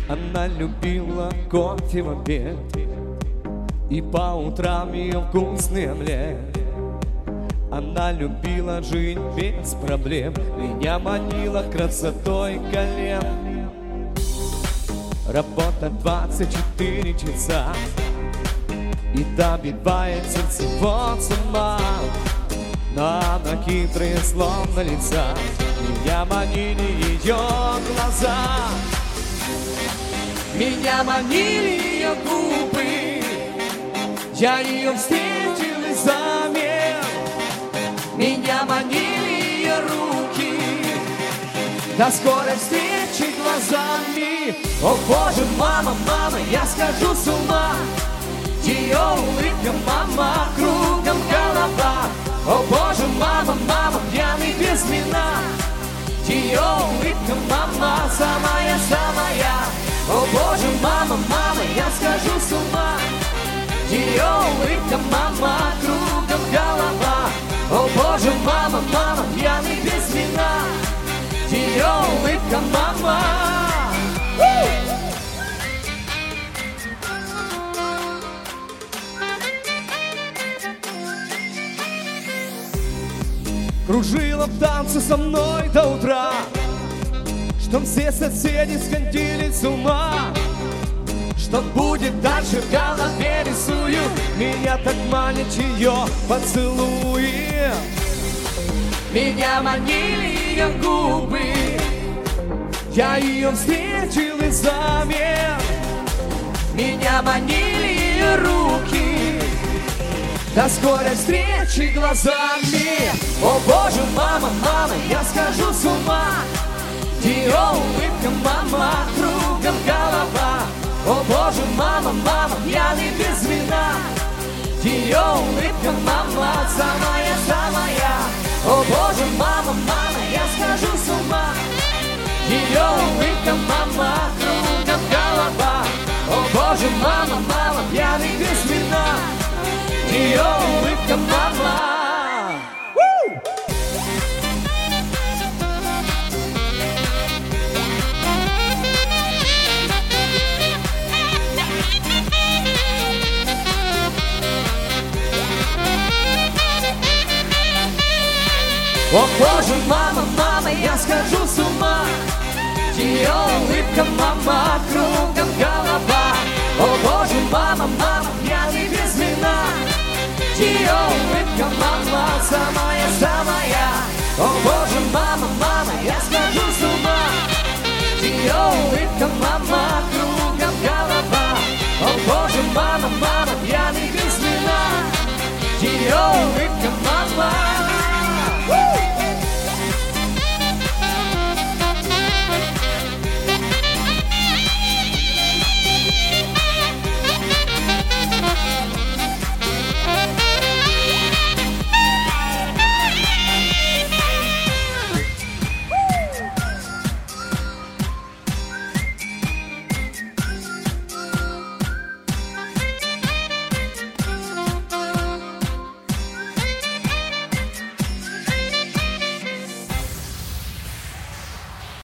Она любила кофе в обед, и по утрам ее вкусный омлет. Она любила жить без проблем, меня манила красотой колен. Работа 24 часа и добивает сердце вот сама. Но она хитрая, словно лица, меня манили ее глаза. Меня манили ее губы, я ее встретил и замер. Меня манили ее руки, до скорой встречи глазами. О боже, мама, мама, я схожу с ума. Ее улыбка, мама, кругом голова. О боже, мама, мама, пьяный без вина. Ее улыбка, мама, самая-самая. О боже, мама, мама, я схожу с ума. Ее улыбка, мама, кругом голова. О боже, мама, мама, пьяный без вина. Ее улыбка, мама. Кружила в танце со мной до утра, что все соседи сходили с ума. Что будет дальше, в голове рисую. Меня так манит ее поцелуи. Меня манили ее губы, я ее встретил и замер. Меня манили ее руки, до скорой встречи глазами. О боже, мама, мама, я схожу с ума. Ее улыбка, мама, кругом голова. О боже, мама, мама, пьяный без вина. Ее улыбка, мама, самая-самая. О боже, мама, мама, я схожу с ума. Ее улыбка, мама, кругом голова. О боже, мама, мама, пьяный без вина. Ее улыбка, мама. О боже, мама, мама, я схожу с ума. Ее улыбка, мама, кругом голова. О боже, мама, мама, пьяный без вина. Ее улыбка, мама, самая-самая. О